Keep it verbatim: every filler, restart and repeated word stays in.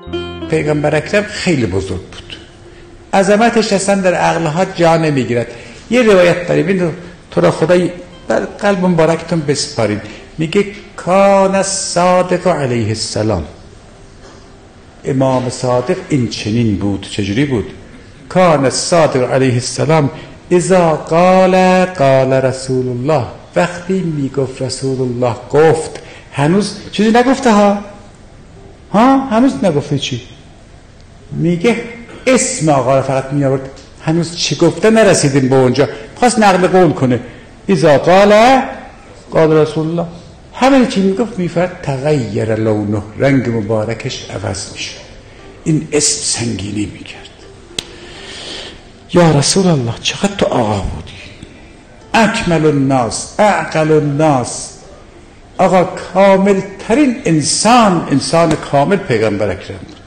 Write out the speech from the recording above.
پیغمبر اکرم خیلی بزرگ بود، عظمتش اصلا در عقلها جا نمیگیرد. یه روایت داریم، این تو را خدای در قلب مبارکتون بسپارید، میگه کان الصادق علیه السلام، امام صادق این چنین بود. چجوری بود؟ کان الصادق علیه السلام اذا قال قال رسول الله، وقتی میگفت رسول الله گفت. هنوز چیزی نگفته ها ها هنوز نگفته. چی میگه؟ اسم آقا را فقط می آورد، هنوز چی گفته نرسیدیم به اونجا. خواست نقل قول کنه، اذا قال قال رسول الله، همین چی میگفت میفرد تغییر لونه، رنگ مبارکش عوض میشه. این اسم سنگینی میکرد. یا رسول الله چقدر تو آقا بودی، اکمل الناس اعقل الناس، آقا کامل ترین انسان، انسان کامل پیغمبر اکرم بود.